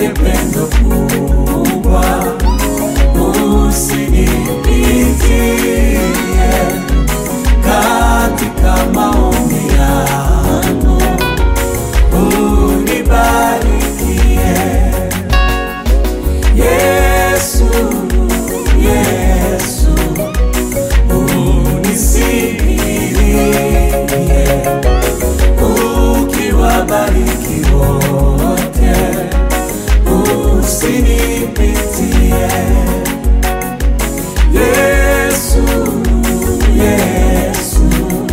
mwenye pendo kubwa, usinipitie katika maombi yangu, unibarikie. Yesu, Yesu, unisikie, ukiwabariki wote, usinipitie. Yesu, Yesu,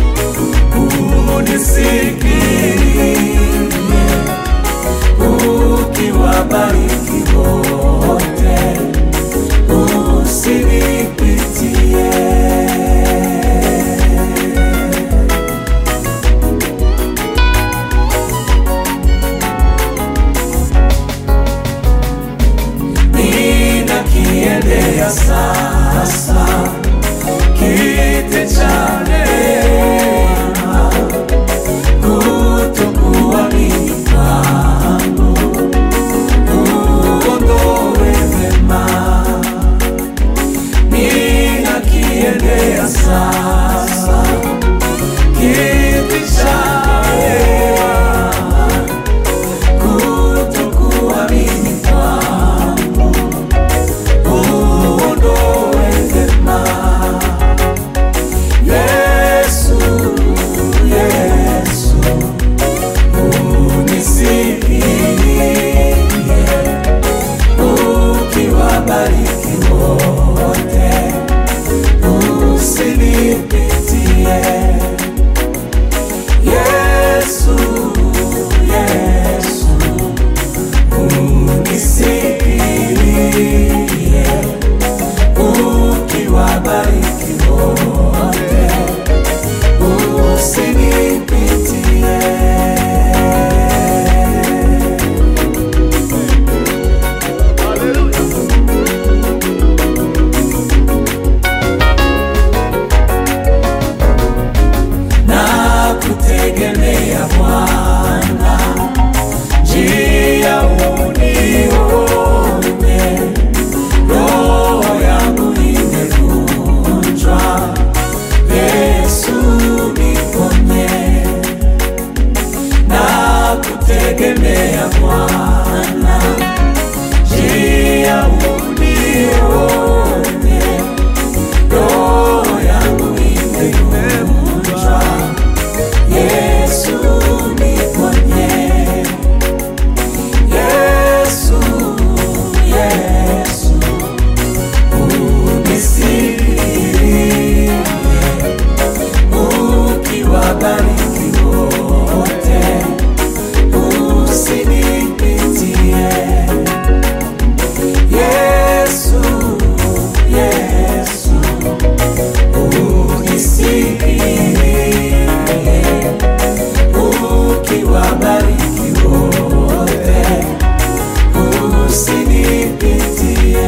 unisikie, ukiwabariki wote, usinipitie. Ninakiendea sasa kiti cha rehema, kutokuamini kwangu uondoe vema. Ninakiendea sasa kiti cha rehema, kutokuamini kwangu uondoe vema. Yesu, Yesu, unisikie, ukiwabariki wote, usinipitie. Yesu, Yesu, unisikie, ukiwabariki wote, usinipitie. Nakutegemea Bwana, njia unione. Roho yangu imevunjwa, Yesu niponye. Nakutegemea Bwana, njia unione. Roho yangu imevunjwa, Yesu niponye. Yesu, Yesu, unisikie, ukiwabariki wote, usinipitie. Yesu, Yesu, unisikie, ukiwabariki wote, usinipitie.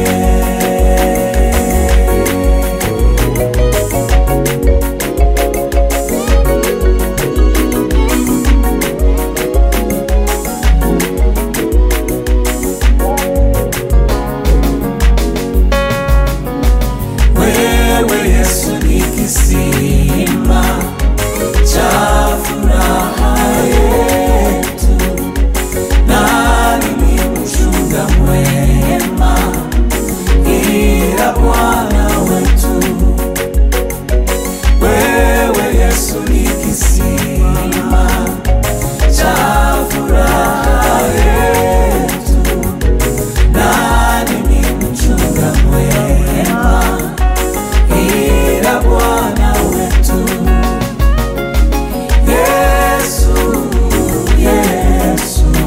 Wewe Yesu ni kisima cha furaha yetu, nani ni mchunga mwema ila Bwana wetu. Wewe Yesu ni kisima cha furaha yetu, nani ni mchunga mwema ila Bwana wetu. Yesu, Yesu,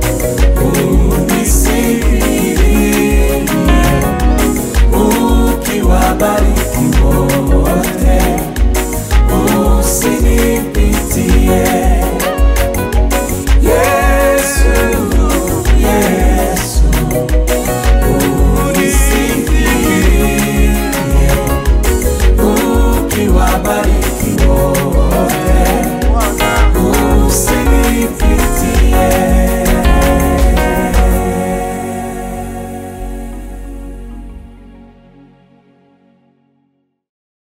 unisikie, ukiwabariki wote, usinipitie. Yesu, Yesu, unisikie, ukiwabariki wote,